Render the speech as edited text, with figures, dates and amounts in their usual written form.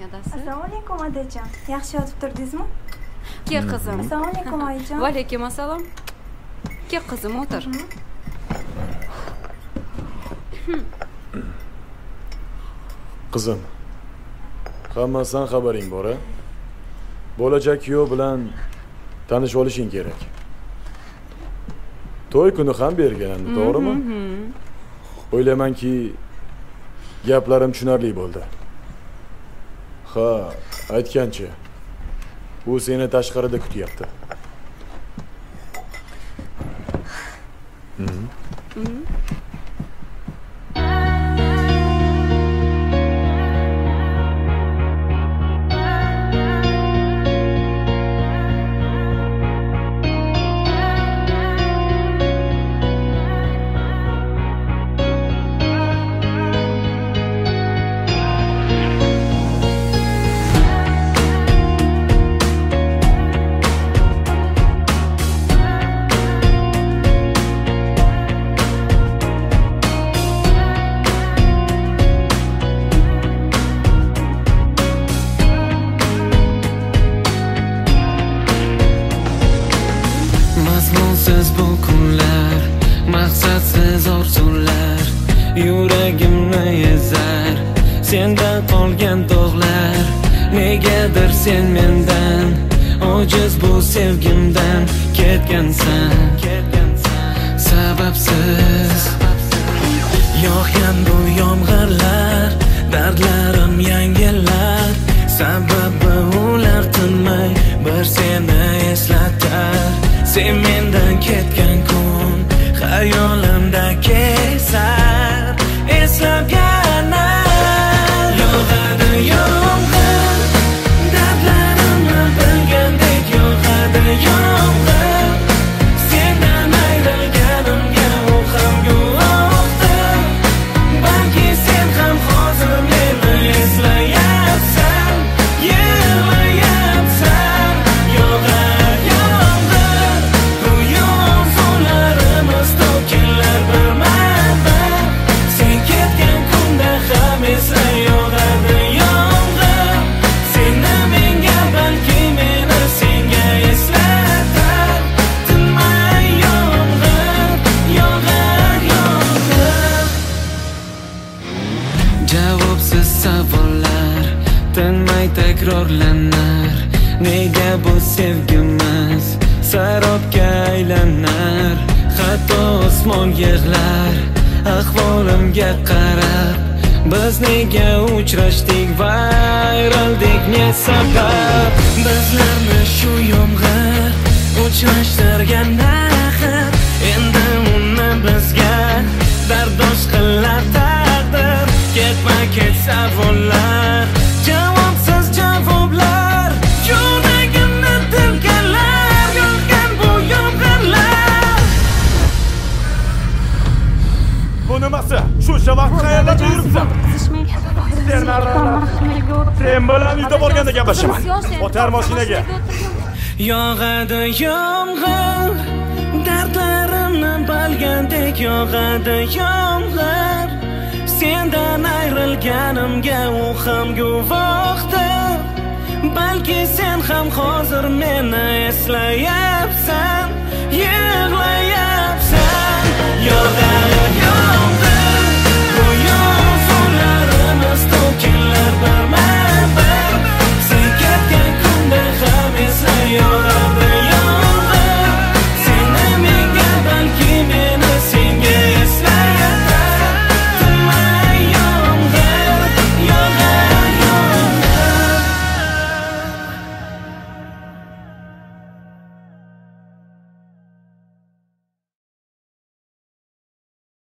adasi. Assalomu alaykum otajon. Yaxshi yotib turdingizmi? Kel qizim. Assalomu alaykum oyijon. Va alaykum assalom. Kel qizim, o'tir. Qizim, hammasidan xabaring bor-a? Bo'lajak kuyov bilan tanishib olishing kerak. To'y kuni ham bergandi, to'g'rimi? O'ylaymanki, gaplarim tushunarli bo'ldi. Ha, aytgancha, u seni tashqarida kutyapti. Mazmunsiz bu kunlar, maqsadsiz orzular yuragimni ezar. Sendan qolgan dog'lar, negadir sen mendan ojiz bu sevgimdan ketgansan. Sababsiz yog'gan bu yomg'irlar, dardlarim yangilar. Sababi ular tinmay bir seni eslatar. Sen mendan ketgan kun xayolimda kezar. Eslab yana yog'adi yomg'ir, dardlarimni bilgandek yog'adi yomg'ir. Sendan ayrilganimga u ham guvohdir. Balki sen ham hozir meni eslayapsan, yig'layapsan. Yog'ar yomg'ir, go'yo so'larimiz to'kinlar birma-bir. Sen ketgan kunda ham esla yog'adi yomg'ir. Seni menga, balki meni senga eslatar. Tinmay yomg'ir, yog'ar yomg'ir. Javobsiz savollar tinmay takrorlanar. Nega bu sevgimiz sarobga aylanar? Hatto osmon yig'lar ahvolimga qarab. Biz nega uchrashdik va ayrildik, ne sabab? Bizlarni shu yomg'ir uchrashtirgan axir. Endi uni bizga dardosh qilar taqdir. Ketma-ket savollar, javobsiz javoblar, yuragimni tilkalar. Yog'gan bu yomg'irlar. Bu nimasi? Shuncha vaqt qayerlarda yuribsan? Sen bilan uyda borganda gaplashaman. O'tar mashinaga. Yog'adi yomg'ir, dardlarimni bilgandek yog'adi yomg'ir. Sendan ayrilganimga u ham guvohdir. Balki sen ham hozir meni eslayapsan,